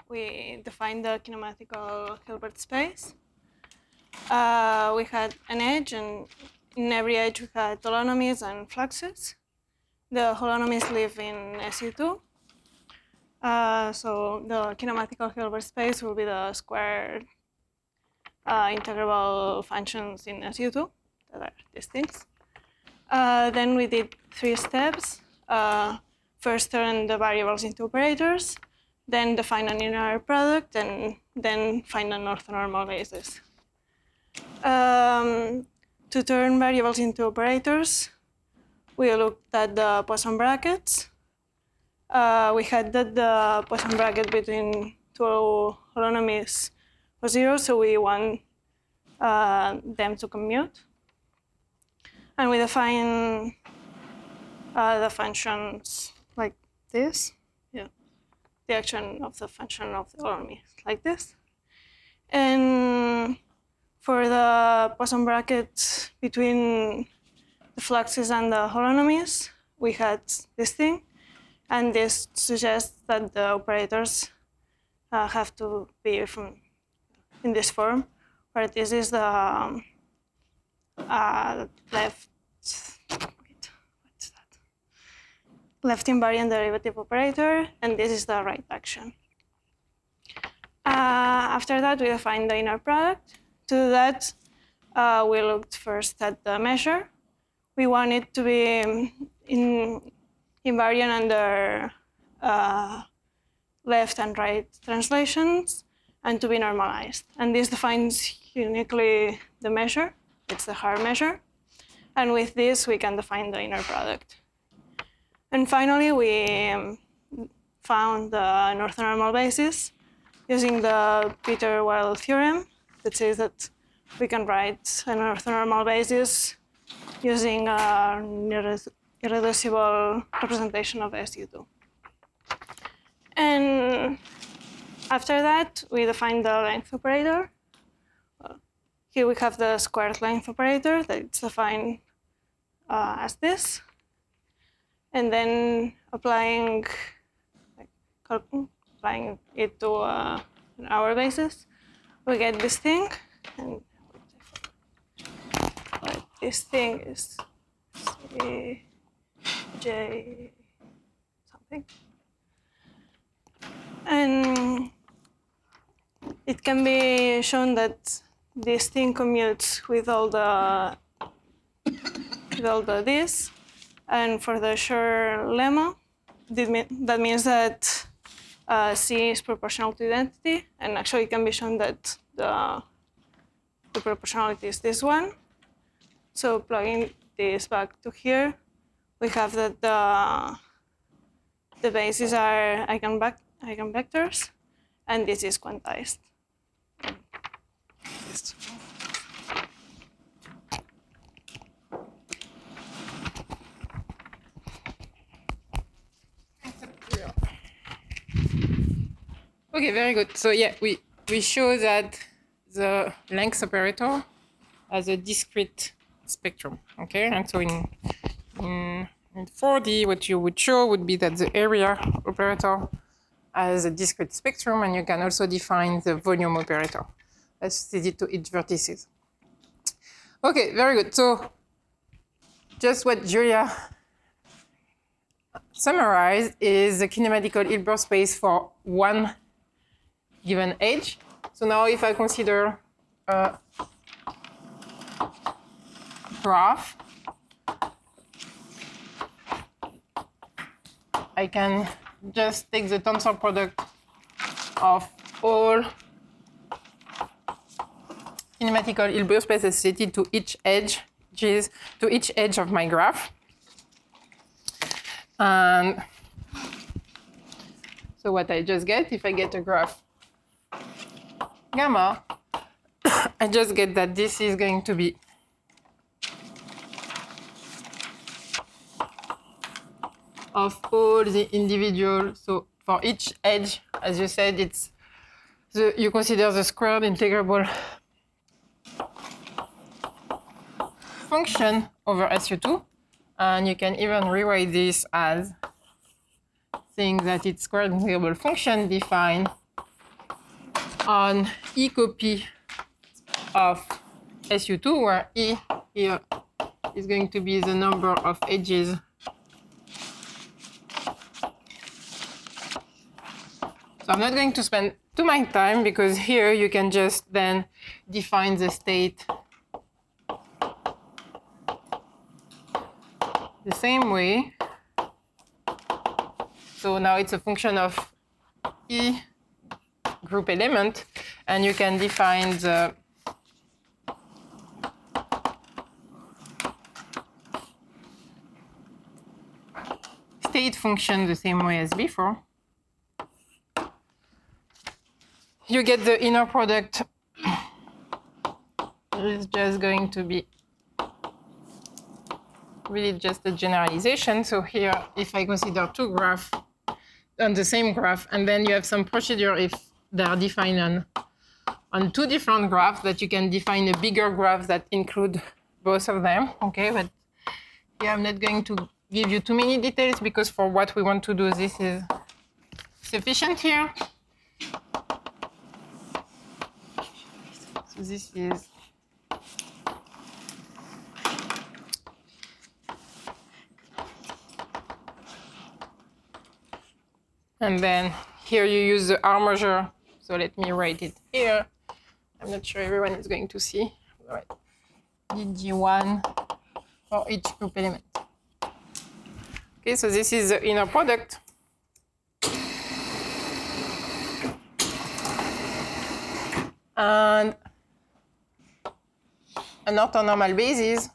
we defined the kinematical Hilbert space. We had an edge, and in every edge we had holonomies and fluxes. The holonomies live in SU2. So the kinematical Hilbert space will be the squared integrable functions in SU2, that are these things. Then we did 3 steps. First, turn the variables into operators, then define an inner product, and then find an orthonormal basis. To turn variables into operators, we looked at the Poisson brackets. We had that the Poisson bracket between 2 holonomies was 0, so we want them to commute. And we define the functions like this. Yeah, the action of the function of the holonomy like this. And for the Poisson bracket between the fluxes and the holonomies, we had this thing. And this suggests that the operators have to be in this form, where this is the left invariant derivative operator, and this is the right action. After that, we defined the inner product. To do that, we looked first at the measure. We want it to be invariant under left and right translations, and to be normalized. And this defines uniquely the measure. It's the hard measure. And with this, we can define the inner product. And finally, we found an orthonormal basis using the Peter-Weyl theorem that says that we can write an orthonormal basis using an irreducible representation of SU2. And after that, we define the length operator. Here we have the squared length operator that's defined as this. And then applying it to an hour basis, we get this thing. And this thing is J something. And it can be shown that this thing commutes with all the this. And for the Schur lemma, that means that C is proportional to identity. And actually, it can be shown that the proportionality is this one. So plugging this back to here, we have that the bases are eigenvectors, and this is quantized. Okay, very good. So yeah, we show that the length operator has a discrete spectrum. Okay, and so in 4D, what you would show would be that the area operator has a discrete spectrum, and you can also define the volume operator associated to each vertices. Okay, very good. So just what Julia summarized is the kinematical Hilbert space for one given edge. So now if I consider a graph, I can just take the tensor product of all kinematical Hilbert space associated to each edge, of my graph. And so what I just get, if I get a graph gamma, I just get that this is going to be of all the individual. So for each edge, as you said, it's you consider the squared integrable function over SU2, and you can even rewrite this as saying that it's squared integrable function defined on E copy of SU2, where E here is going to be the number of edges so I'm not going to spend too much time because here you can just then define the state the same way. So now it's a function of E group element, and you can define the state function the same way as before. You get the inner product. It's just going to be really just a generalization. So here, if I consider two graphs on the same graph, and then you have some procedure if they are defined on two different graphs, that you can define a bigger graph that include both of them. Okay, but here I'm not going to give you too many details because for what we want to do, this is sufficient here. So this is and then here you use the R measure. So let me write it here. I'm not sure everyone is going to see. All right. DG1 for each group element. Okay, so this is the inner product. And an orthonormal basis,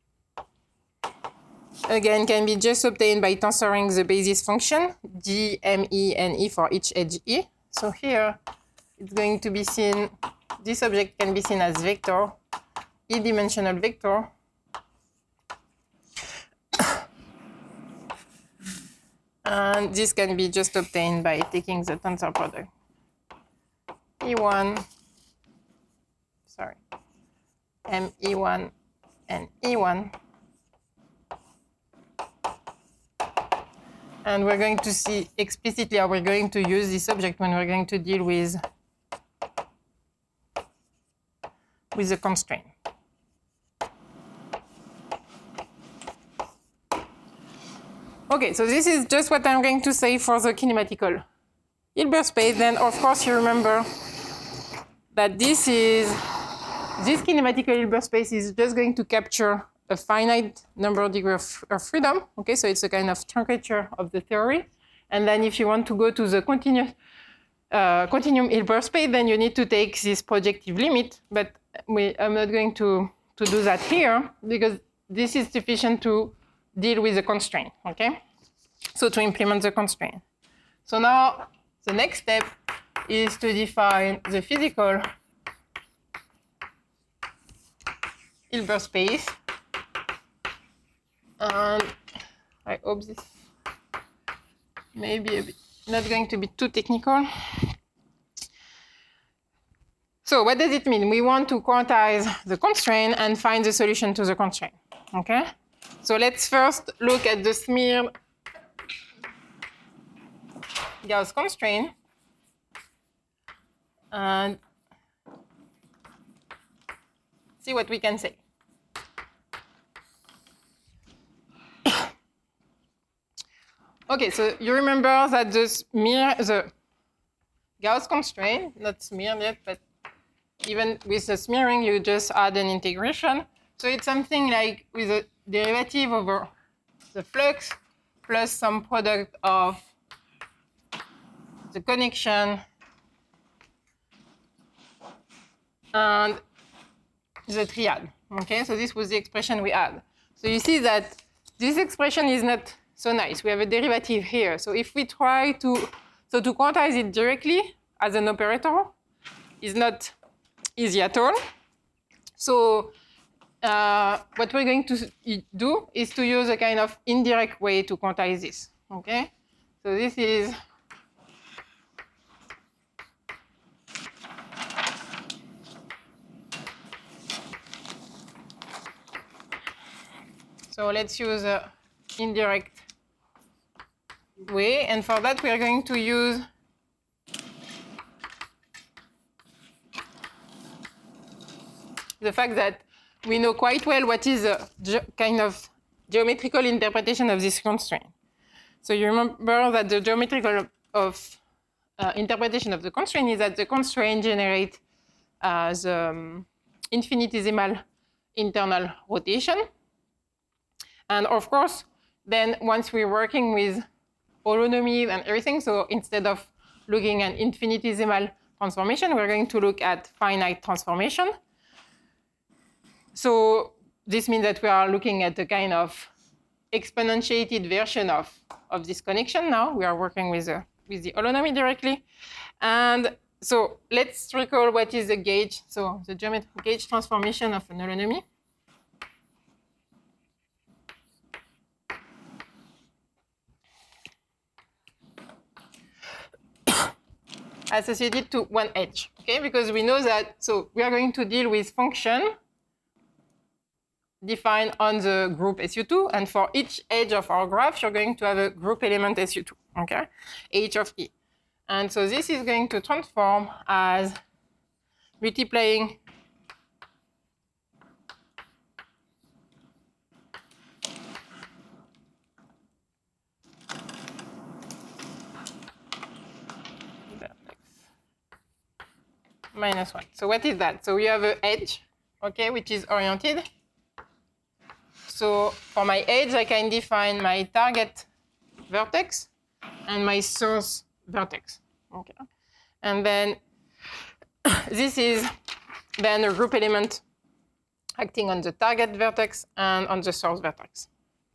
again, can be just obtained by tensoring the basis function, G, M, E, and E for each edge E. So here, it's going to be seen, this object can be seen as vector, E-dimensional vector. And this can be just obtained by taking the tensor product. E1, sorry, ME1 and E1. And we're going to see explicitly how we're going to use this object when we're going to deal with the constraint. Okay, so this is just what I'm going to say for the kinematical Hilbert space. Then, of course, you remember that this kinematical Hilbert space is just going to capture a finite number of degrees of freedom. Okay, so it's a kind of truncature of the theory. And then if you want to go to the continuum Hilbert space, then you need to take this projective limit. But I'm not going to do that here because this is sufficient to deal with the constraint, okay? So to implement the constraint. So now the next step is to define the physical Hilbert space. And I hope this may be not going to be too technical. So what does it mean? We want to quantize the constraint and find the solution to the constraint, okay? So let's first look at the smeared Gauss constraint and see what we can say. Okay, so you remember that the Gauss constraint, not smeared yet, but even with the smearing, you just add an integration. So it's something like with a derivative over the flux plus some product of the connection and the triad. Okay, so this was the expression we had. So you see that this expression is not so nice. We have a derivative here. So if we try to quantize it directly as an operator is not easy at all. So what we're going to do is to use a kind of indirect way to quantize this, okay? So this is so let's use an indirect way, and for that we are going to use the fact that we know quite well what is a kind of geometrical interpretation of this constraint. So you remember that the geometrical interpretation of the constraint is that the constraint generates the infinitesimal internal rotation. And of course, then once we're working with holonomy and everything, so instead of looking at infinitesimal transformation, we're going to look at finite transformation. So this means that we are looking at a kind of exponentiated version of this connection now. We are working with the holonomy directly. And so let's recall what is the gauge. So the geometric gauge transformation of an holonomy. Associated to one edge, okay? Because we know that, so we are going to deal with function defined on the group SU2, and for each edge of our graph, you're going to have a group element SU2, okay? H of E. And so this is going to transform as multiplying minus 1. So what is that? So we have an edge, okay, which is oriented. So for my edge, I can define my target vertex and my source vertex, okay? And then this is then a group element acting on the target vertex and on the source vertex.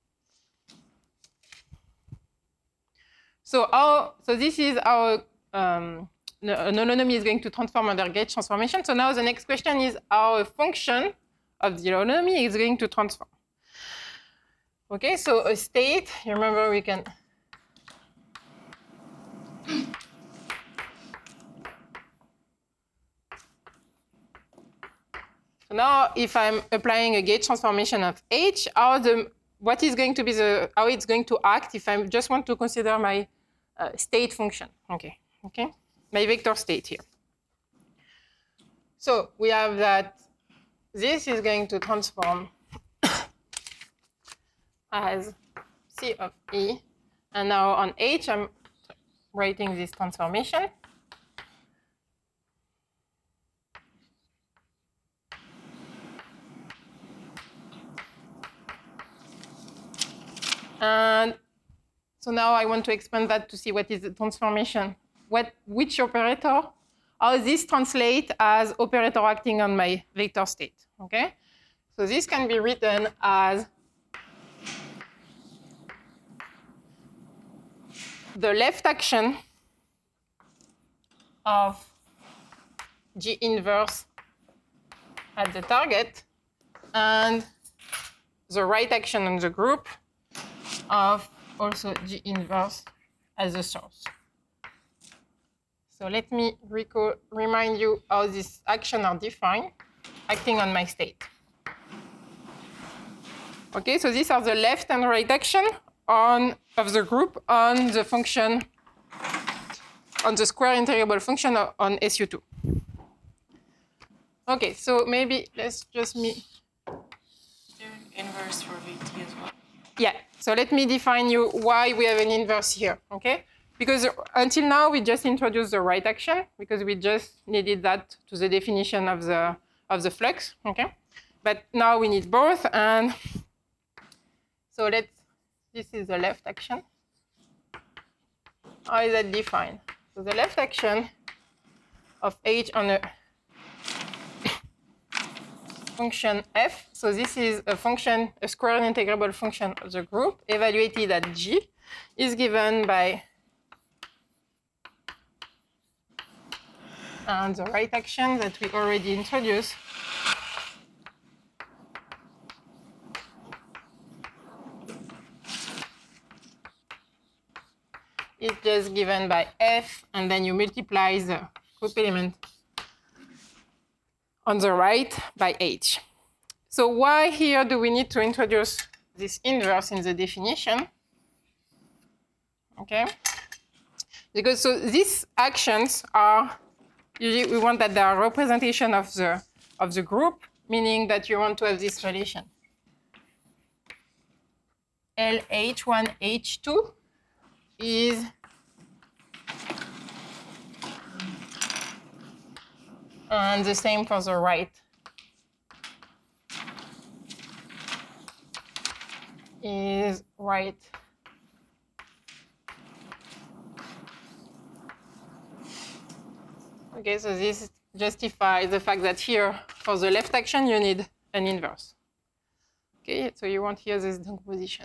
So this is how an holonomy is going to transform under gauge transformation. So now the next question is how a function of the holonomy is going to transform. Okay, so a state, you remember we can so now if I'm applying a gauge transformation of H, what is going to be how it's going to act if I just want to consider my state function. Okay. My vector state here. So we have that this is going to transform as C of E. And now on H, I'm writing this transformation. And so now I want to expand that to see what is the transformation. Which operator, how this translates as operator acting on my vector state, okay? So this can be written as the left action of G inverse at the target and the right action on the group of also G inverse as the source. So let me remind you how these actions are defined, acting on my state. Okay, so these are the left and right action of the group on the function, on the square integrable function on SU2. Okay, so maybe let's just inverse for VT as well. Yeah, so let me define you why we have an inverse here, okay? Because until now, we just introduced the right action because we just needed that to the definition of the flux, okay? But now we need both, and so this is the left action. How is that defined? So the left action of H on a function f. So this is a function, a square integrable function of the group evaluated at G, is given by and the right action that we already introduced is just given by f, and then you multiply the group element on the right by h. So why here do we need to introduce this inverse in the definition? Okay, because so these actions are usually we want that they are representation of the group meaning that you want to have this relation. LH1H2 is and the same for the right. Is right. Okay, so this justifies the fact that here, for the left action, you need an inverse. Okay, so you want here this decomposition.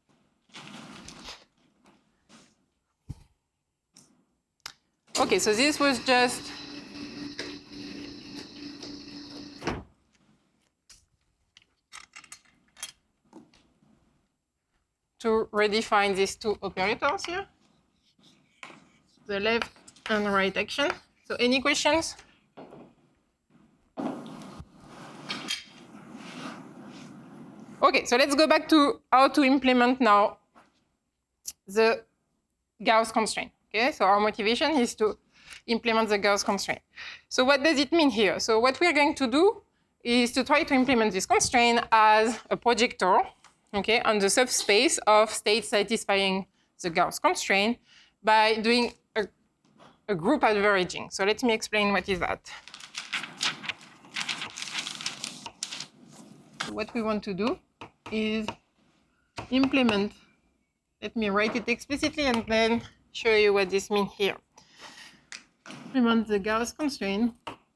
Okay, so this was just to redefine these two operators here, the left and right action. So any questions? Okay, so let's go back to how to implement now the Gauss constraint. Okay, so our motivation is to implement the Gauss constraint. So what does it mean here? So what we're going to do is to try to implement this constraint as a projector, okay, on the subspace of states satisfying the Gauss constraint by doing a group averaging. So let me explain what is that. What we want to do is implement, let me write it explicitly and then show you what this means here. Implement the Gauss constraint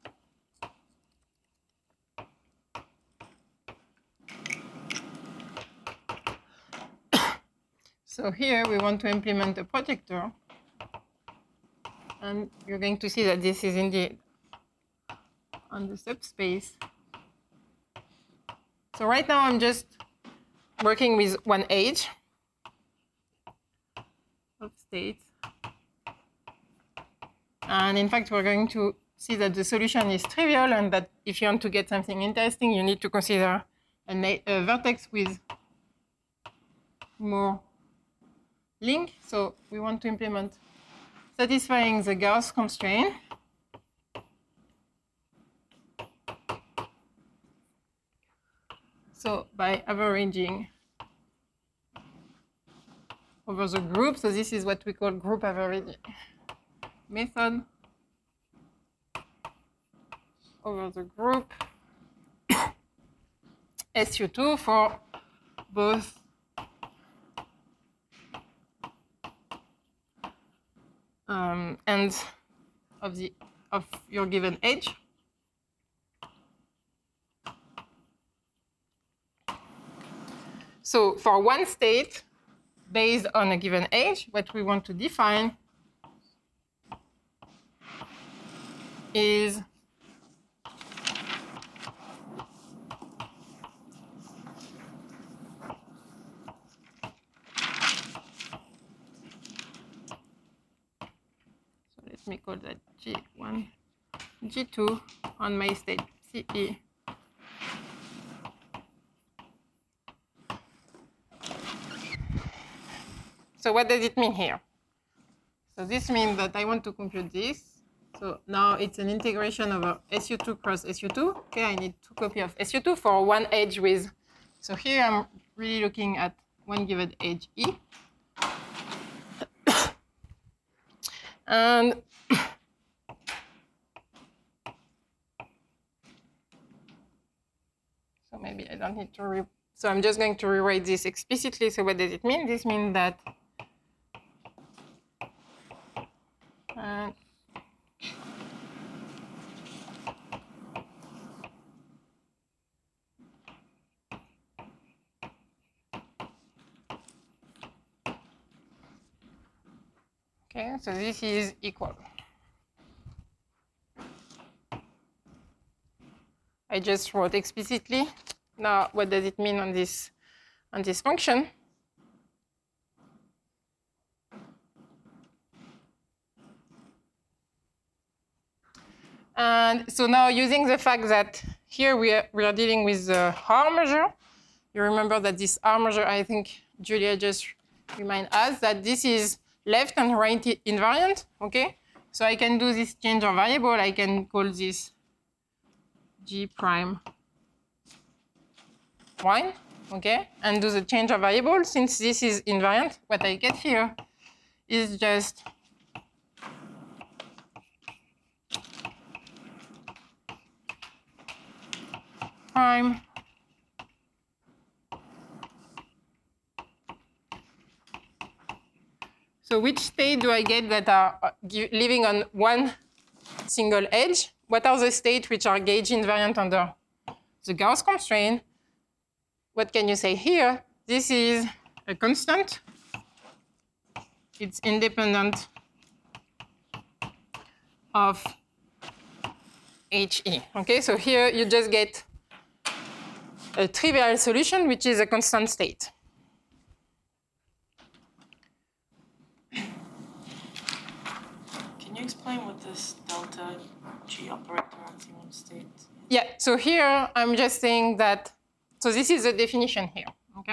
so here we want to implement a projector, and you're going to see that this is indeed on the subspace. So right now I'm just working with one edge of states. And in fact, we're going to see that the solution is trivial and that if you want to get something interesting, you need to consider a vertex with more link. So we want to implement satisfying the Gauss constraint. So by averaging over the group, so this is what we call group averaging method over the group SU2 for both ends of your given edge. So for one state based on a given edge, what we want to define is so let me call that G1, G2 on my state CE. So what does it mean here? So this means that I want to compute this. So now it's an integration over SU2 cross SU2. Okay, I need 2 copies of SU2 for one edge with. So here I'm really looking at one given edge E. And so maybe I don't need to so I'm just going to rewrite this explicitly. So what does it mean? This means that okay, so this is equal. I just wrote explicitly. Now, what does it mean on this function? And so now using the fact that here we are dealing with the R measure, you remember that this R measure, I think Julia just reminded us that this is left and right invariant, okay? So I can do this change of variable. I can call this G prime 1, okay, and do the change of variable. Since this is invariant, what I get here is just prime so which state do I get that are living on one single edge? What are the states which are gauge invariant under the Gauss constraint? What can you say here? This is a constant. It's independent of HE. Okay, so here you just get a trivial solution, which is a constant state. Can you explain what this delta G operator acting on state is? Yeah, so here I'm just saying that, so this is the definition here, okay?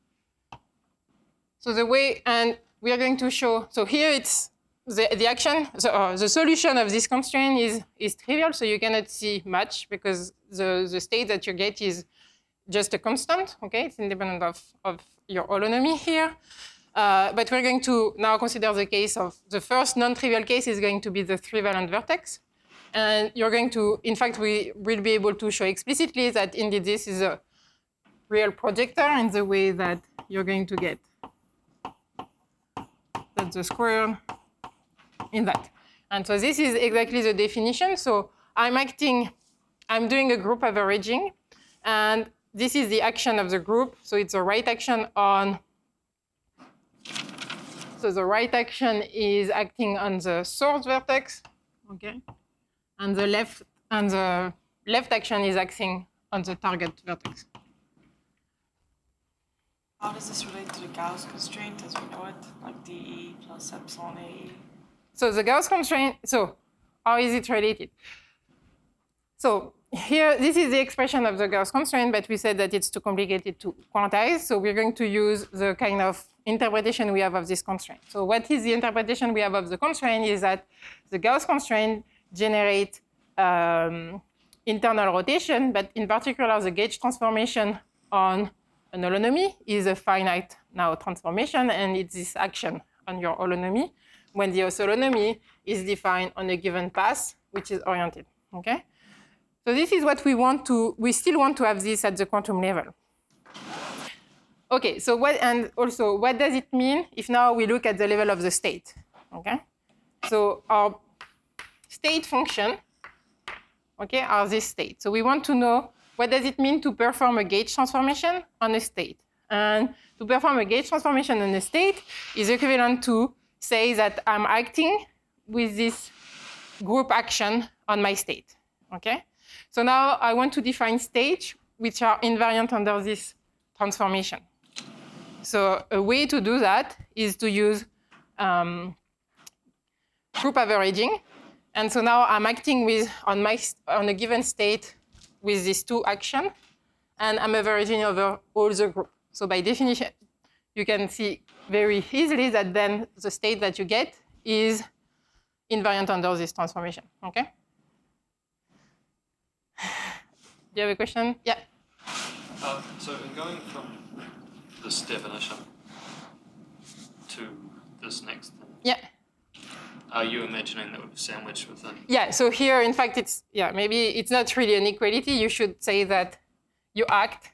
So the way, and we are going to show, so here it's the action, the solution of this constraint is trivial, so you cannot see much because the state that you get is just a constant, okay? It's independent of your holonomy here. But we're going to now consider the case of, the first non-trivial case is going to be the three-valent vertex. And you're going to, in fact, we will be able to show explicitly that indeed this is a real projector in the way that you're going to get that's the square in that. And so this is exactly the definition. So I'm doing a group averaging, and this is the action of the group. So it's a right action on, so the right action is acting on the source vertex, okay? And the left action is acting on the target vertex. How does this relate to the Gauss constraint as we know it, like dE plus epsilon AE? So the Gauss constraint, so how is it related? So here, this is the expression of the Gauss constraint, but we said that it's too complicated to quantize. So we're going to use the kind of interpretation we have of this constraint. So what is the interpretation we have of the constraint is that the Gauss constraint generates internal rotation, but in particular, the gauge transformation on an holonomy is a finite now transformation, and it's this action on your holonomy when the holonomy is defined on a given path, which is oriented, okay? So this is what we still want to have this at the quantum level. Okay, so and also what does it mean if now we look at the level of the state, okay? So our state function, okay, are this state. So we want to know what does it mean to perform a gauge transformation on a state. And to perform a gauge transformation on a state is equivalent to say that I'm acting with this group action on my state, okay? So now I want to define states which are invariant under this transformation. So a way to do that is to use group averaging. And so now I'm acting on a given state with these two actions, and I'm averaging over all the group. So by definition, you can see very easily that then the state that you get is invariant under this transformation, okay? Do you have a question? Yeah. So in going from this definition to this next thing, yeah. Are you imagining that we've sandwiched within? Yeah, so here, in fact, it's, yeah, maybe it's not really an equality. You should say that you act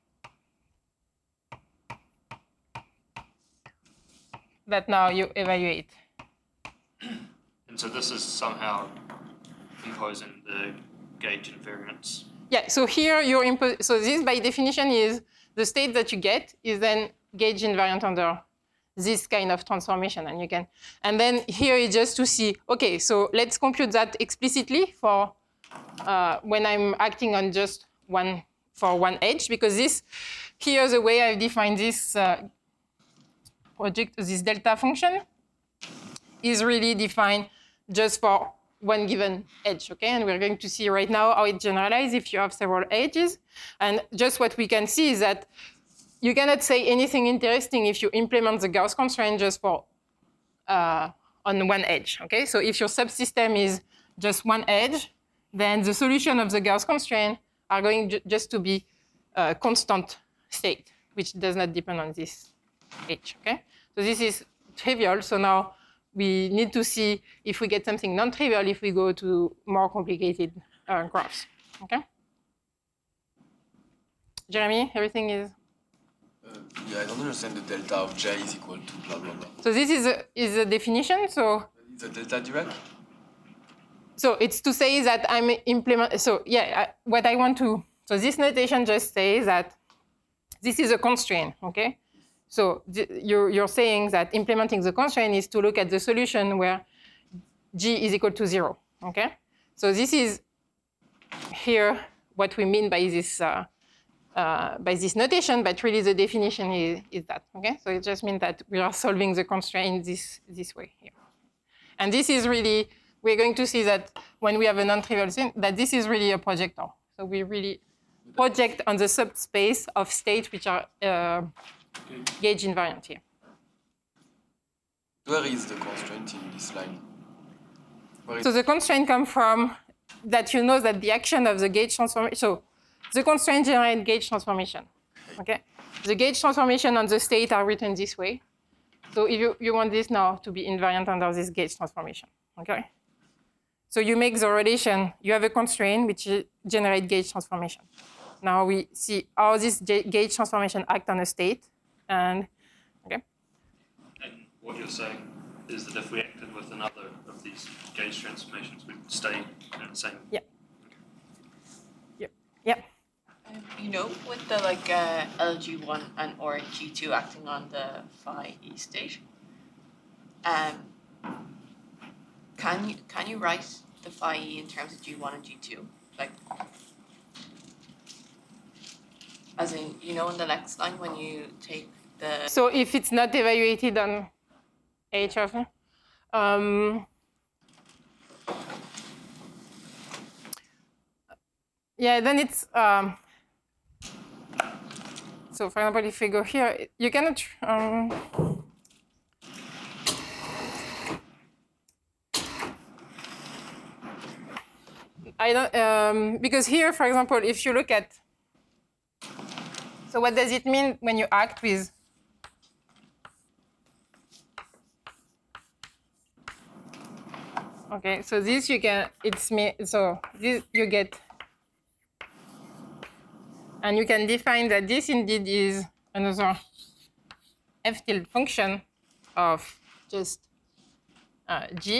that now you evaluate. And so this is somehow imposing the gauge invariance. Yeah, so here so this by definition is the state that you get is then gauge invariant under this kind of transformation, and then here is just to see, okay, so let's compute that explicitly for when I'm acting on just one edge, because here the way I've defined this this delta function is really defined just for one given edge, okay? And we're going to see right now how it generalizes if you have several edges. And just what we can see is that you cannot say anything interesting if you implement the Gauss constraint just for on one edge, okay? So if your subsystem is just one edge, then the solution of the Gauss constraint are going just to be constant state, which does not depend on this h, okay? So this is trivial, so now we need to see if we get something non-trivial if we go to more complicated graphs, okay? Jeremy, everything is? Yeah, I don't understand the delta of j is equal to blah, blah, blah. So this is a definition, so? Is the delta Dirac? So it's to say that I'm so yeah, what I want to, so this notation just says that this is a constraint, okay? So you're saying that implementing the constraint is to look at the solution where g is equal to 0, okay? So this is here what we mean by this notation, but really the definition is that, okay? So it just means that we are solving the constraint this way here. And this is really, we're going to see that when we have a non-trivial thing, that this is really a projector. So we really project on the subspace of states which are gauge invariant here. Where is the constraint in this line? So the constraint comes from that you know that the action of the gauge transformation, so the constraint generates gauge transformation, okay? The gauge transformation on the state are written this way. So if you want this now to be invariant under this gauge transformation, okay? So you make the relation, you have a constraint which generates gauge transformation. Now we see how this gauge transformation act on a state, and, okay? And what you're saying is that if we acted with another of these gauge transformations, we'd stay in the same. Yeah. Yep. Yep. You know, with the LG1 and or G2 acting on the phi e state, can you write the phi e in terms of G1 and G2? Like, as in, you know, in the next line when you take the. So if it's not evaluated on H of yeah, then it's so for example, if we go here, you cannot I don't because here, for example, if you look at, so what does it mean when you act with okay, so this you can, it's me, so this you get, and you can define that this indeed is another f tilde function of just g.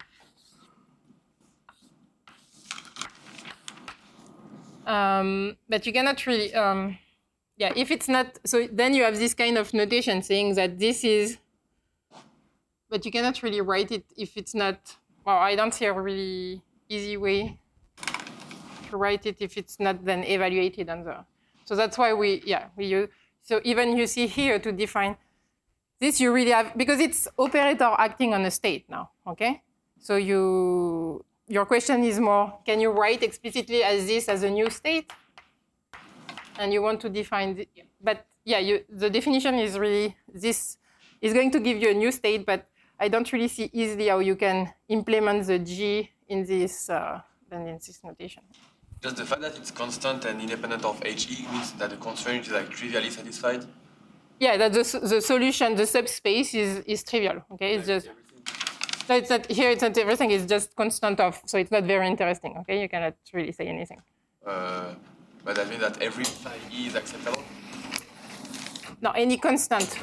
But you cannot really, yeah, if it's not, so then you have this kind of notation saying that this is, but you cannot really write it if it's not, well, I don't see a really easy way to write it if it's not then evaluated on the, so that's why we use, so even you see here to define this, you really have, because it's operator acting on a state now, okay? So your question is more, can you write explicitly as this as a new state? And you want to define, but yeah, the definition is really, this is going to give you a new state, but I don't really see easily how you can implement the G in this notation. Just the fact that it's constant and independent of HE means that the constraint is like trivially satisfied? Yeah, that the solution, the subspace is trivial, okay? It's just, so it's not, here it's not everything, it's just constant of, so it's not very interesting, okay? You cannot really say anything. But that means that every phi E is acceptable? No, any constant.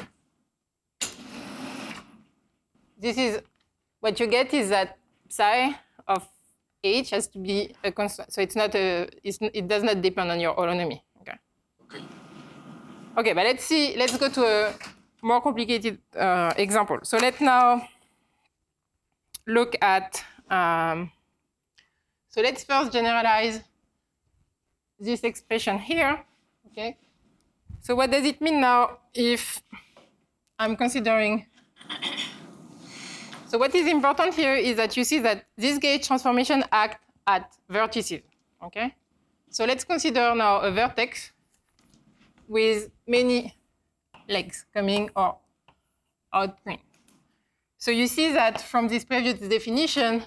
This is, what you get is that psi of H has to be a constant. So it's not it does not depend on your holonomy, okay? Okay. Okay, but let's go to a more complicated example. So let's now look at, so let's first generalize this expression here, okay? So what does it mean now if I'm considering, so what is important here is that you see that this gauge transformation act at vertices, okay? So let's consider now a vertex with many legs coming or outgoing. So you see that from this previous definition,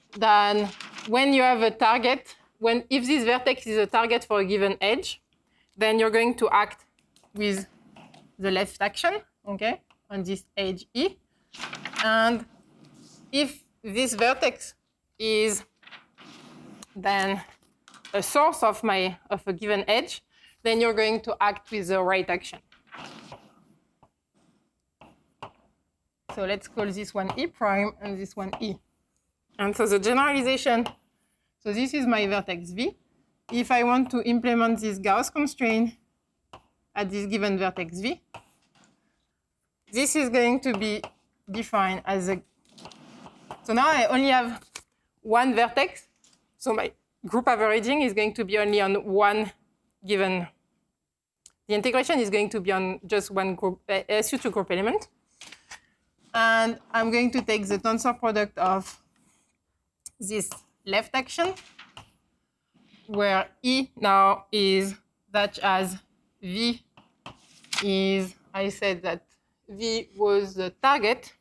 then when you have a target, if this vertex is a target for a given edge, then you're going to act with the left action, okay, on this edge E. And if this vertex is then a source of a given edge, then you're going to act with the right action. So let's call this one E prime and this one E. And so the generalization, so this is my vertex V. If I want to implement this Gauss constraint at this given vertex V, this is going to be defined as a, so now I only have one vertex, so my group averaging is going to be only on one given, the integration is going to be on just one group, SU2 group element. And I'm going to take the tensor product of this left action, where E now is such as V is, I said that V was the target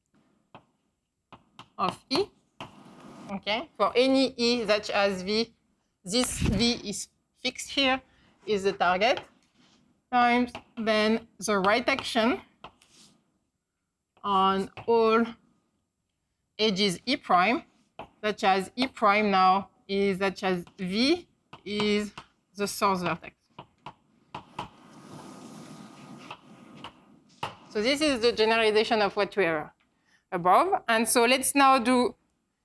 of E, okay? For any E such as V, this V is fixed here, is the target, times then the right action on all edges E prime, such as E prime now is such as V is the source vertex. So this is the generalization of what we are above. And so let's now do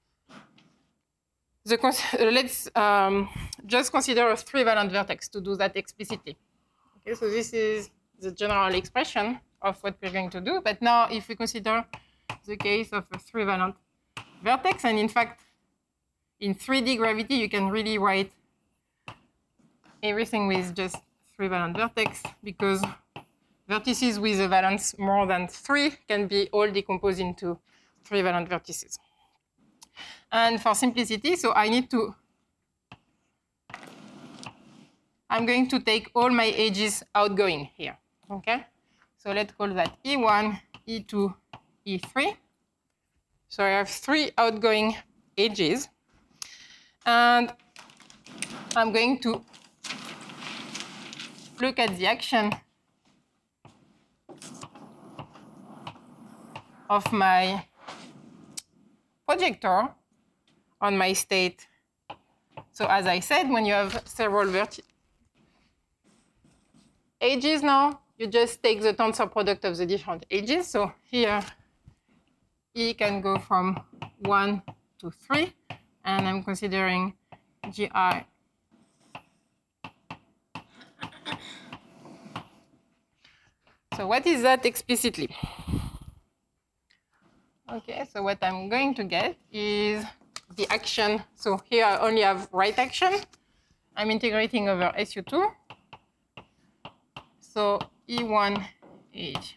let's just consider a three-valent vertex to do that explicitly. Okay, so this is the general expression of what we're going to do. But now if we consider the case of a three-valent vertex, and in fact, in 3D gravity, you can really write everything with just three-valent vertex, because vertices with a valence more than 3 can be all decomposed into three-valent vertices. And for simplicity, so I'm going to take all my edges outgoing here, okay? So let's call that E1, E2, E3. So I have 3 outgoing edges. And I'm going to look at the action of my projector on my state. So as I said, when you have several edges now, you just take the tensor product of the different edges. So here, E can go from 1 to 3, and I'm considering GI. So what is that explicitly? Okay, so what I'm going to get is the action. So here I only have right action. I'm integrating over SU2. So E1 is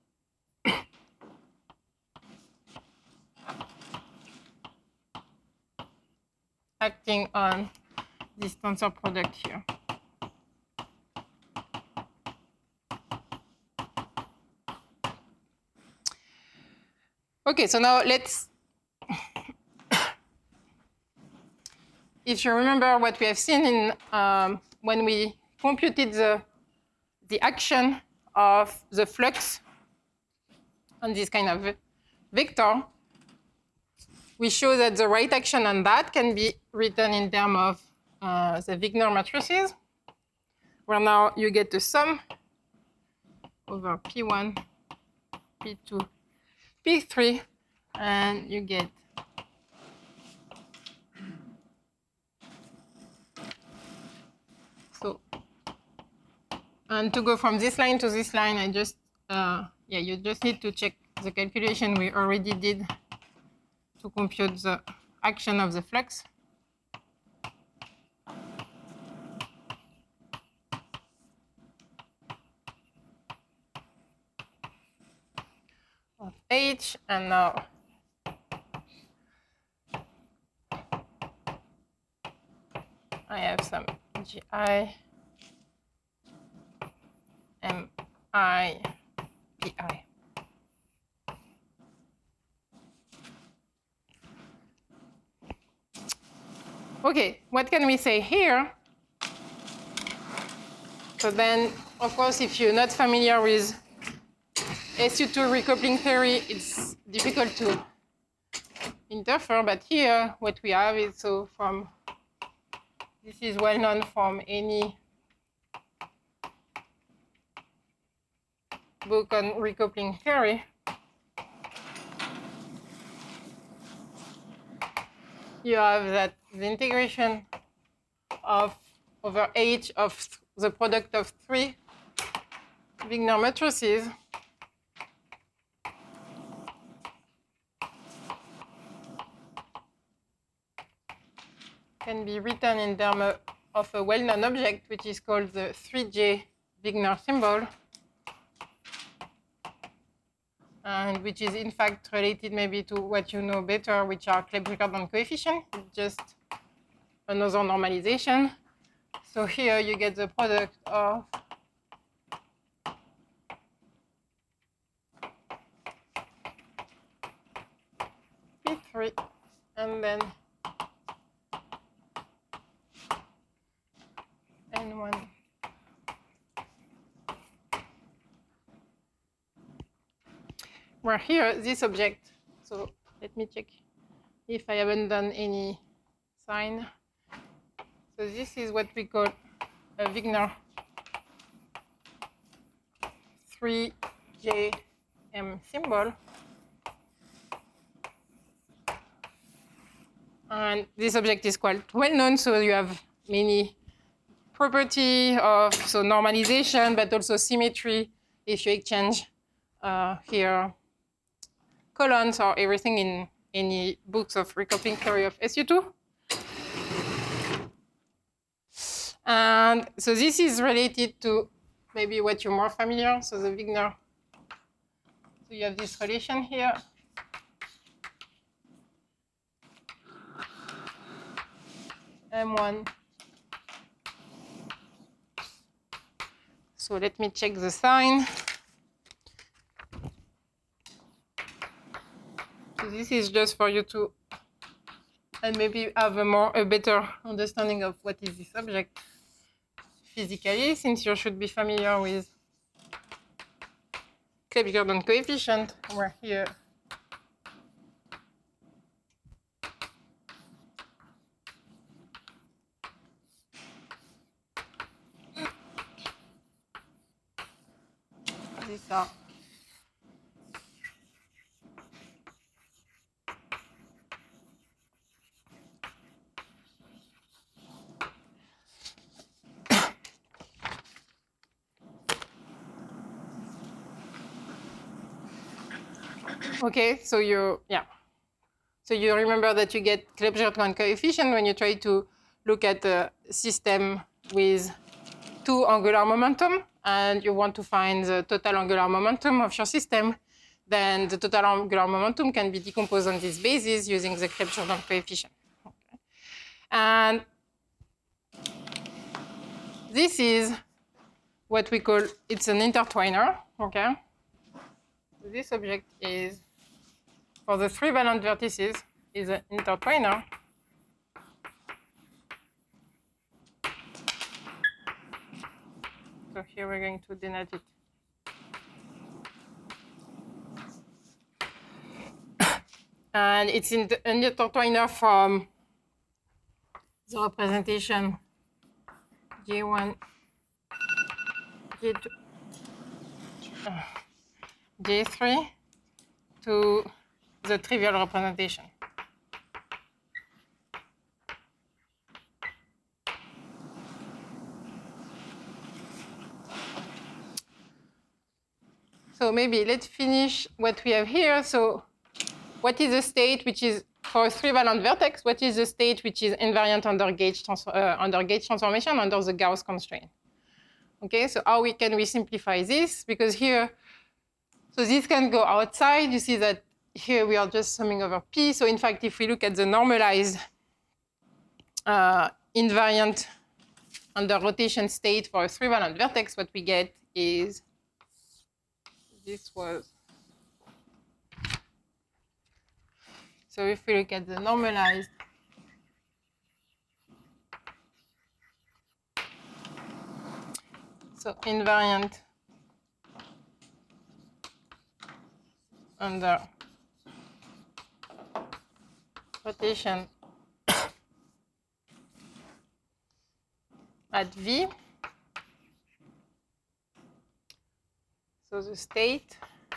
acting on this tensor product here. Okay, so now let's, if you remember what we have seen in when we computed the action of the flux on this kind of vector, we show that the right action on that can be written in terms of the Wigner matrices, where now you get the sum over P1, P2, P3, and you get so. And to go from this line to this line, I just you just need to check the calculation we already did to compute the action of the flux. Of H, and now I have some GI, MI, PI. Okay, what can we say here? So then, of course, if you're not familiar with SU2 recoupling theory, it's difficult to interfere. But here, what we have is, so from, this is well known from any book on recoupling theory. You have that the integration of over H of the product of 3 Wigner matrices can be written in terms of a well-known object, which is called the 3J Wigner symbol, and which is in fact related maybe to what you know better, which are Klebsch-Gardner coefficient, just another normalization. So here you get the product of P3 and then N1. Where here, this object, so let me check if I haven't done any sign. So this is what we call a Wigner 3JM symbol. And this object is quite well known, so you have many property of so normalization, but also symmetry if you exchange here colons or everything in any books of recoupling theory of SU2. And so this is related to maybe what you're more familiar, so the Wigner. So you have this relation here. M1. So let me check the sign. So this is just for you to, and maybe have a better understanding of what is this object physically, since you should be familiar with Klebsch-Gardner coefficient, where here these are okay, so you remember that you get Klebsch-Gardner coefficient when you try to look at a system with 2 angular momentum, and you want to find the total angular momentum of your system. Then the total angular momentum can be decomposed on this basis using the Klebsch-Gardner coefficient. Okay. And this is what we call, it's an intertwiner, okay? This object is, for the 3 valent vertices, is an intertwiner. So here we're going to denote it. And it's in the intertwiner from the representation J1, J2, J3 to the trivial representation. So maybe let's finish what we have here. So what is the state which is, for a 3-valent vertex, what is the state which is invariant under gauge transformation under the Gauss constraint? Okay, so how can we simplify this? Because here, so this can go outside. You see that here we are just summing over P. So in fact, if we look at the normalized invariant under rotation state for a 3-valent vertex, what we get is, this was, so if we look at the normalized So invariant under rotation at V. So the state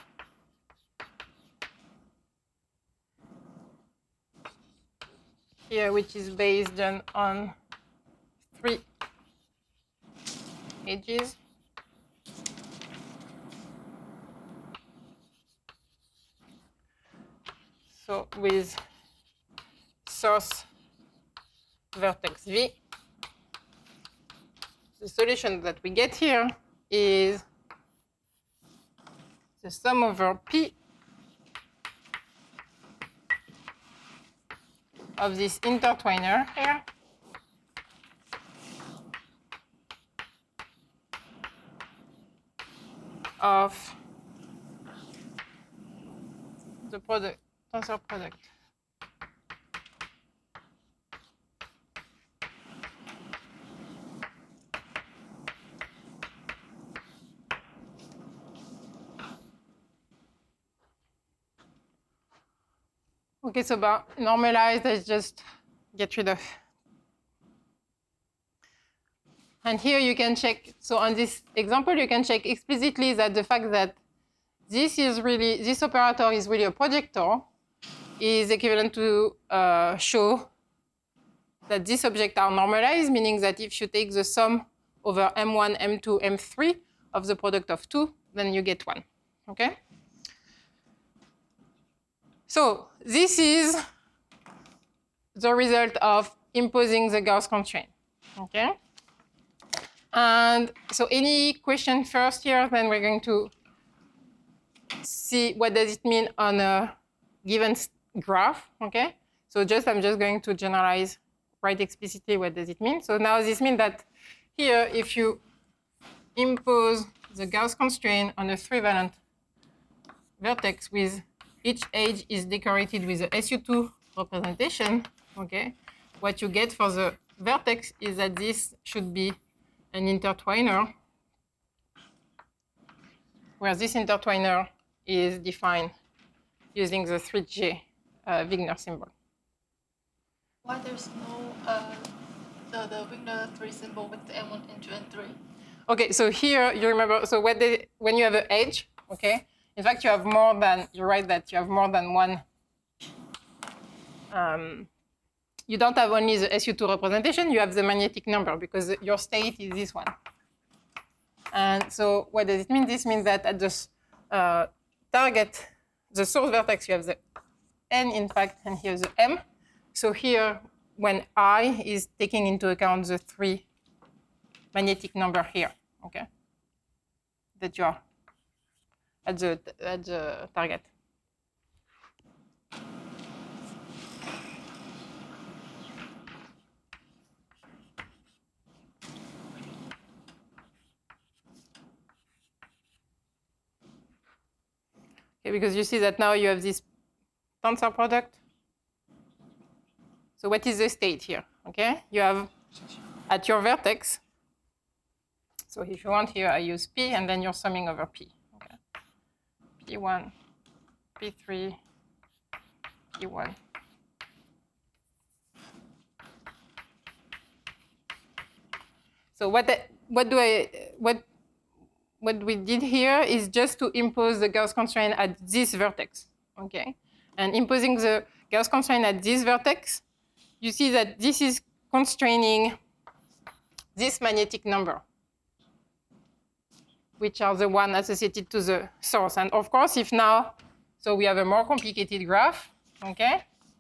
here, which is based on 3 edges. So with source vertex V, the solution that we get here is the sum over P of this intertwiner here of the product, tensor product. Okay, so normalize, let's just get rid of. And here you can check, so on this example, you can check explicitly that the fact that this operator is really a projector is equivalent to show that these objects are normalized, meaning that if you take the sum over M1, M2, M3 of the product of 2, then you get 1, okay? So this is the result of imposing the Gauss constraint, okay? And so any question first here, then we're going to see what does it mean on a given graph, okay? So I'm just going to generalize, write explicitly what does it mean. So now this means that here, if you impose the Gauss constraint on a 3-valent vertex with each edge is decorated with a SU2 representation, okay? What you get for the vertex is that this should be an intertwiner, where this intertwiner is defined using the 3J Wigner symbol. Why there's no the Wigner 3 symbol with the M1, N2, and 3? Okay, so here you remember, so when you have an edge, okay, in fact you have more than, you're right that you have more than one, you don't have only the SU2 representation, you have the magnetic number because your state is this one. And so what does it mean? This means that at the target, the source vertex, you have the N, in fact, and here's the M. So here, when I is taking into account the 3 magnetic number here, okay, that you are at the target. Okay, because you see that now you have this tensor product. So what is the state here? Okay, you have at your vertex. So if you want here, I use P, and then you're summing over P. Okay, P1, P3, P1. So what we did here is just to impose the Gauss constraint at this vertex, okay? And imposing the Gauss constraint at this vertex, you see that this is constraining this magnetic number, which are the one associated to the source. And of course, if now, so we have a more complicated graph, okay?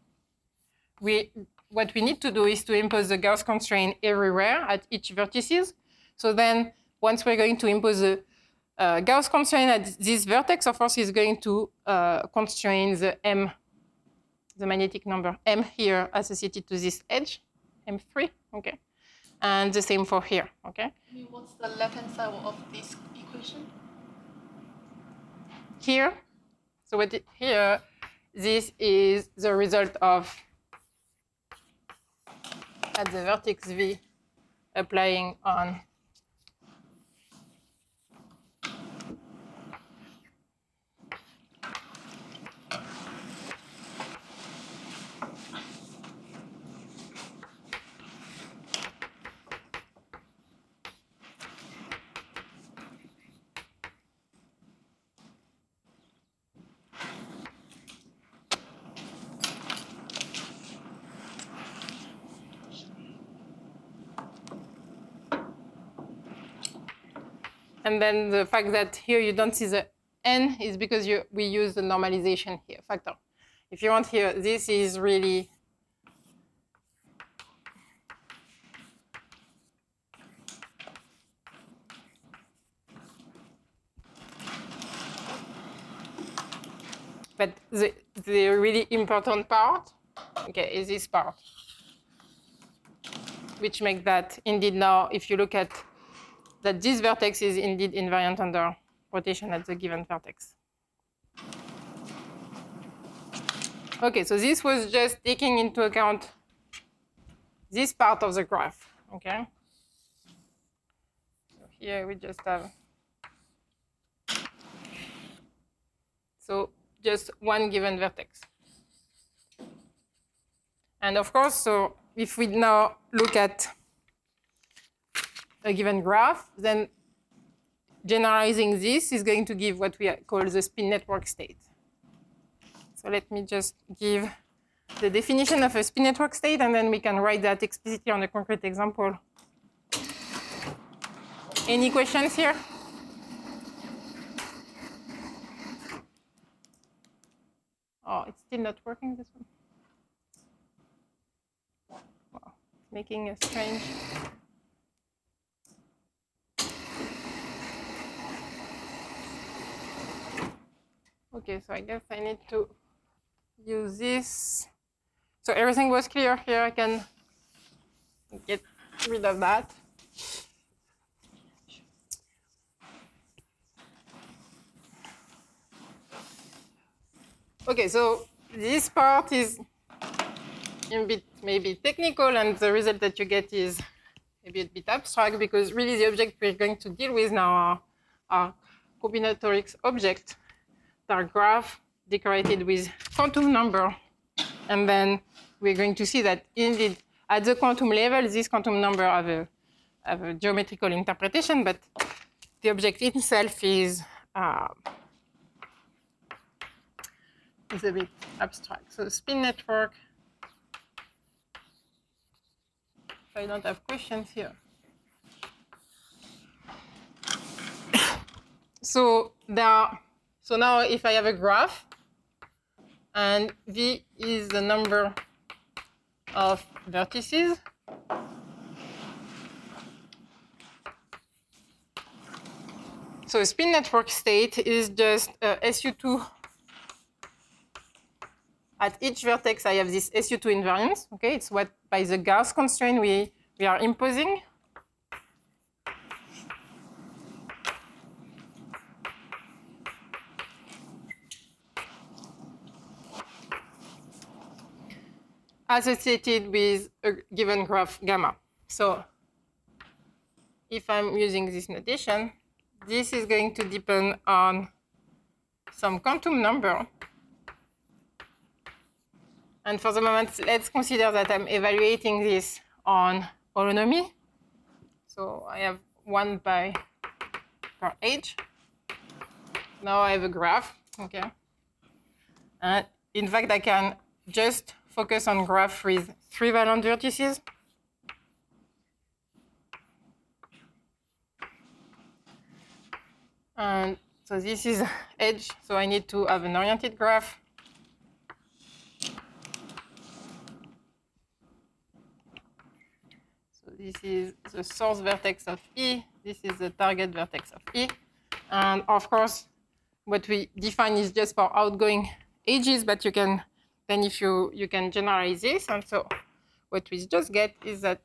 What we need to do is to impose the Gauss constraint everywhere at each vertices. So then once we're going to impose the Gauss constraint at this vertex, of course, is going to constrain the M, the magnetic number M here associated to this edge, M3, okay? And the same for here, okay? What's the left-hand side of this equation? Here, so here, this is the result of at the vertex V applying on And then the fact that here you don't see the n is because we use the normalization here factor. If you want here, this is really but the really important part, okay, is this part, which makes that indeed now, if you look at that this vertex is indeed invariant under rotation at the given vertex. Okay, so this was just taking into account this part of the graph, okay? So here we just have, so just one given vertex. And of course, so if we now look at a given graph, then generalizing this is going to give what we call the spin network state. So let me just give the definition of a spin network state, and then we can write that explicitly on a concrete example. Any questions here? Oh, it's still not working, this one. Wow, it's making a strange. Okay, so I guess I need to use this. So everything was clear here. I can get rid of that. Okay, so this part is a bit maybe technical, and the result that you get is maybe a bit abstract, because really the object we're going to deal with now are combinatorics objects that are graph decorated with quantum number. And then we're going to see that indeed at the quantum level, this quantum number have a geometrical interpretation, but the object itself is a bit abstract. So spin network, if I don't have questions here. So now if I have a graph, and V is the number of vertices, so a spin network state is just SU2. At each vertex, I have this SU2 invariance. Okay, it's what by the Gauss constraint we are imposing. Associated with a given graph gamma. So if I'm using this notation, this is going to depend on some quantum number. And for the moment, let's consider that I'm evaluating this on holonomy. So I have 1 pi per h. Now I have a graph, okay? And in fact, I can just focus on graph with 3 valent vertices. And so this is edge, so I need to have an oriented graph. So this is the source vertex of E. This is the target vertex of E. And of course, what we define is just for outgoing edges, but you can then if you can generalize this, and so what we just get is that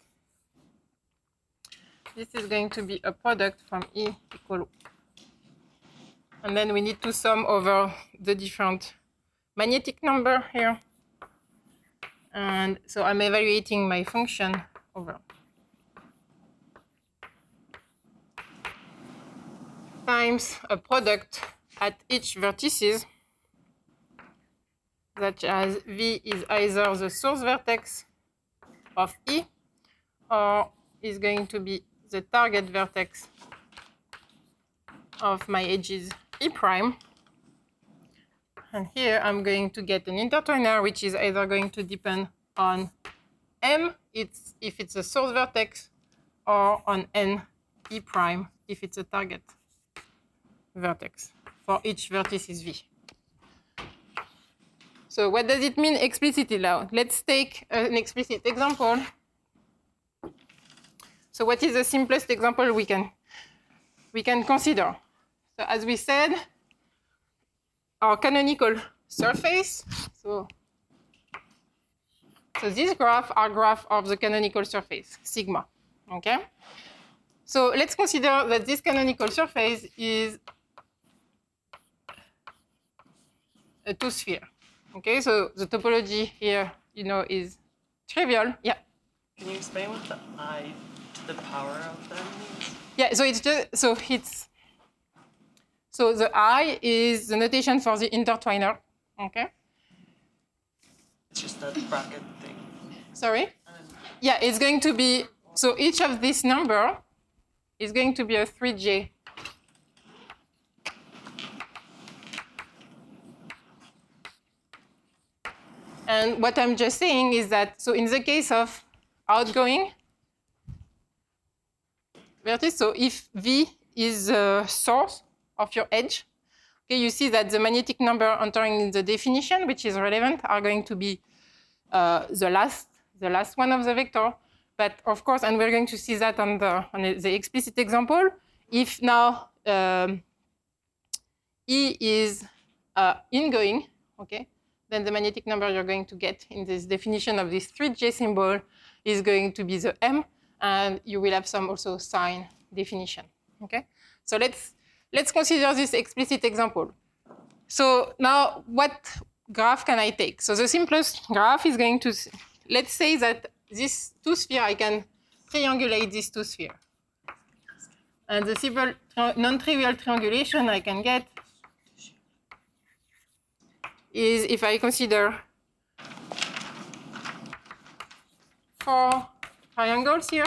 this is going to be a product from E equal, and then we need to sum over the different magnetic number here, and so I'm evaluating my function over times a product at each vertices, such as V is either the source vertex of E or is going to be the target vertex of my edges E prime. And here I'm going to get an intertwiner, which is either going to depend on M if it's a source vertex, or on N E prime if it's a target vertex for each vertices V. So what does it mean explicitly now? Let's take an explicit example. So what is the simplest example we can consider? So as we said, our canonical surface, so this graph are graph of the canonical surface, sigma, okay? So let's consider that this canonical surface is a two-sphere, okay? So the topology here, is trivial, yeah. Can you explain what the I to the power of that means? Yeah, so so the I is the notation for the intertwiner, okay? It's just that bracket thing. Sorry? Yeah, it's going to be, so each of this number is going to be a 3J. And what I'm just saying is that, so in the case of outgoing vertex, so if V is the source of your edge, okay, you see that the magnetic number entering in the definition, which is relevant, are going to be the last one of the vector. But of course, and we're going to see that on the explicit example, if now E is ingoing, okay, then the magnetic number you're going to get in this definition of this 3J symbol is going to be the M, and you will have some also sign definition, okay? So let's consider this explicit example. So now what graph can I take? So the simplest graph is going to, let's say that this two-sphere, I can triangulate this two-sphere. And the simple non-trivial triangulation I can get is if I consider 4 triangles here.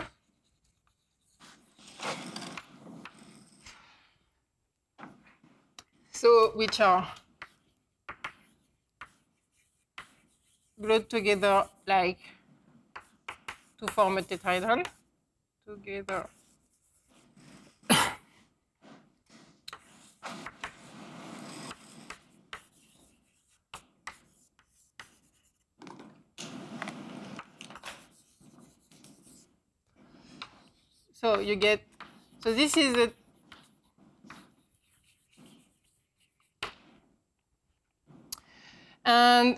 So which are glued together like to form a tetrahedron together. So you get, so this is a, and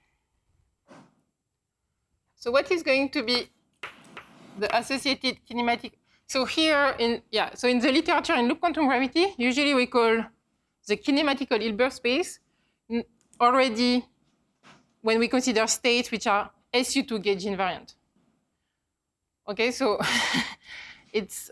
so what is going to be the associated kinematic? So here so in the literature in loop quantum gravity, usually we call the kinematical Hilbert space already when we consider states which are SU2 gauge invariant. Okay, so it's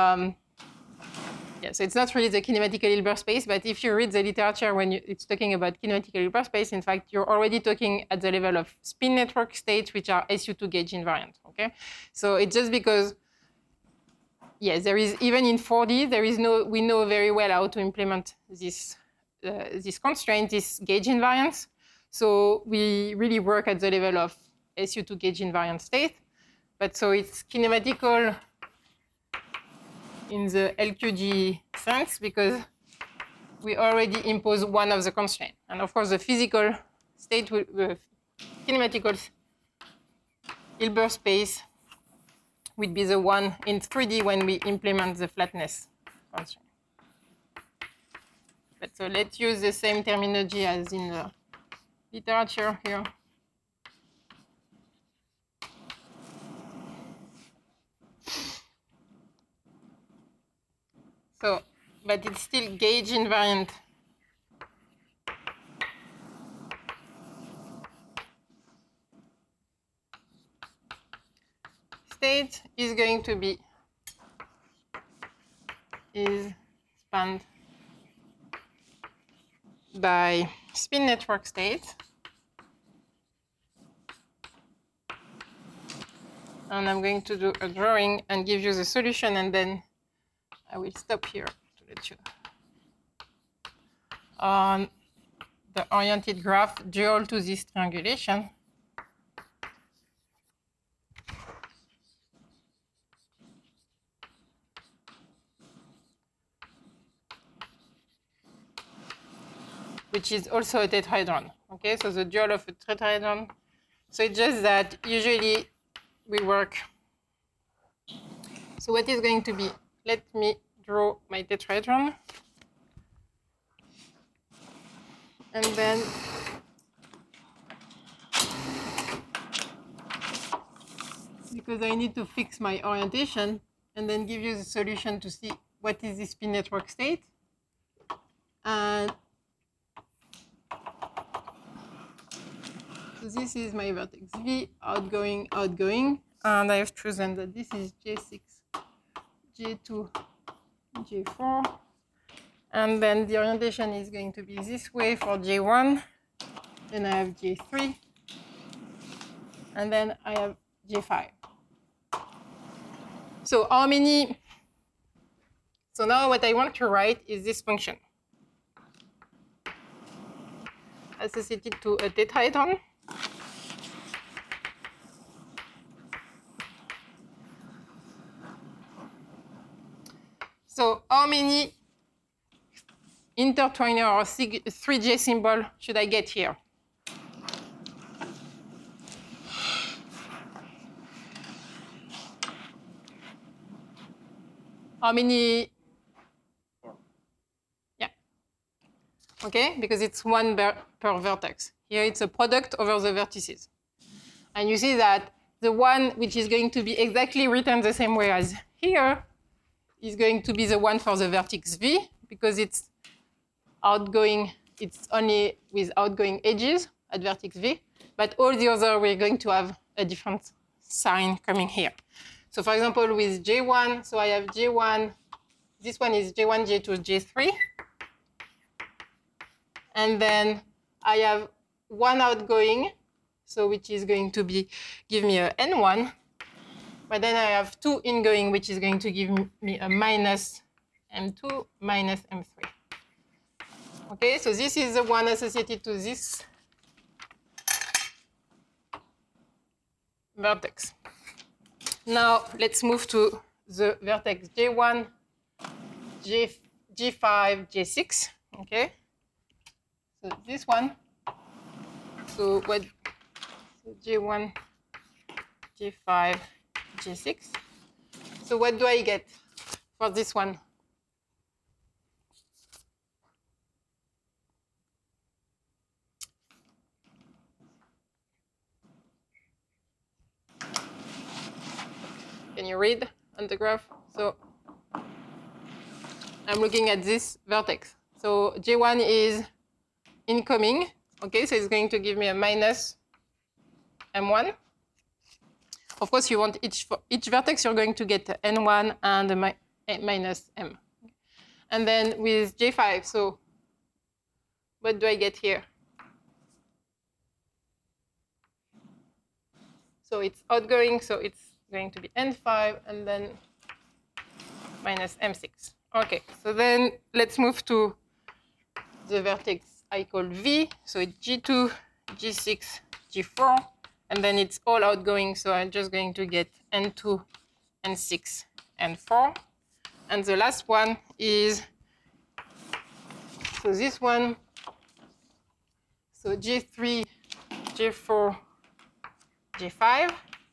so it's not really the kinematical Hilbert space, but if you read the literature when it's talking about kinematical Hilbert space, in fact, you're already talking at the level of spin network states which are SU2 gauge invariant. Okay, so it's just because, yes, there is, even in 4D, there is no, we know very well how to implement this constraint, this gauge invariance. So we really work at the level of SU2 gauge invariant state. But so it's kinematical in the LQG sense because we already impose one of the constraints. And of course, the physical state, the kinematical Hilbert space would be the one in 3D when we implement the flatness constraint. But so let's use the same terminology as in the literature here. So, but it's still gauge invariant. State is going to be spanned by spin network state. And I'm going to do a drawing and give you the solution, and then I will stop here to let you on the oriented graph dual to this triangulation. which is also a tetrahedron. Okay, so the dual of a tetrahedron. So it's just that usually we work. So what is going to be? Let me draw my tetrahedron. And then because I need to fix my orientation and then give you the solution to see what is this spin network state. And so this is my vertex V, outgoing, outgoing. And I have chosen that this is J6, J2, J4. And then the orientation is going to be this way for J1. Then I have J3. And then I have J5. So how many? So now what I want to write is this function associated to a tetrahedron. So how many intertwiner or 3J symbol should I get here? How many? Yeah. Okay, because it's one per vertex. Here it's a product over the vertices. And you see that the one which is going to be exactly written the same way as here is going to be the one for the vertex V, because it's outgoing, it's only with outgoing edges at vertex V, but all the other we're going to have a different sign coming here. So for example, with J1, so I have J1, this one is J1, J2, J3. And then I have one outgoing, so which is going to be, give me a N1. But then I have two ingoing, which is going to give me a minus M2, minus M3. Okay, so this is the one associated to this vertex. Now let's move to the vertex J1, G5, J6. Okay, so this one. So what? So J1, J5, J6. So what do I get for this one? Can you read on the graph? So I'm looking at this vertex. So J1 is incoming. Okay, so it's going to give me a minus M1. Of course, you want each vertex, you're going to get N1 and a minus M. And then with J5, so what do I get here? So it's outgoing, so it's going to be N5 and then minus M6. Okay, so then let's move to the vertex I call V. So it's G2, G6, G4, and then it's all outgoing, so I'm just going to get N2, N6, N4. And the last one is, so this one, so G3, G4, G5.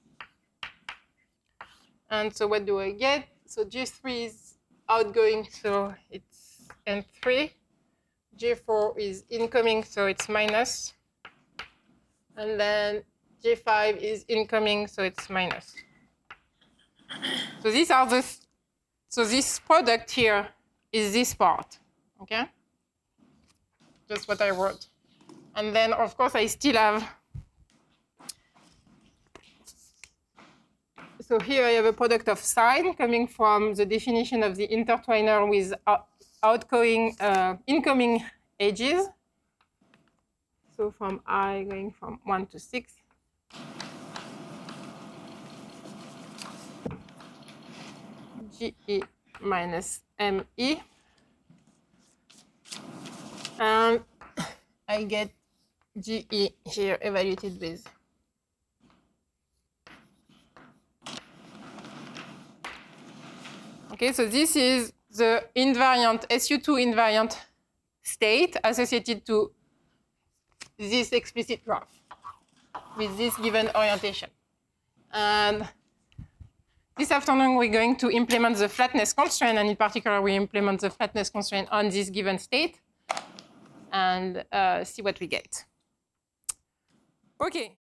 And so what do I get? So G3 is outgoing, so it's N3. G4 is incoming, so it's minus. And then G5 is incoming, so it's minus. So these are the, so this product here is this part, okay? Just what I wrote. And then, of course, I still have, so here I have a product of sign coming from the definition of the intertwiner with outgoing, incoming edges. So from I going from 1 to 6. GE minus ME. And I get GE here evaluated with. Okay, so this is the invariant, SU2 invariant state associated to this explicit graph with this given orientation. And this afternoon, we're going to implement the flatness constraint, and in particular, we implement the flatness constraint on this given state and see what we get. Okay.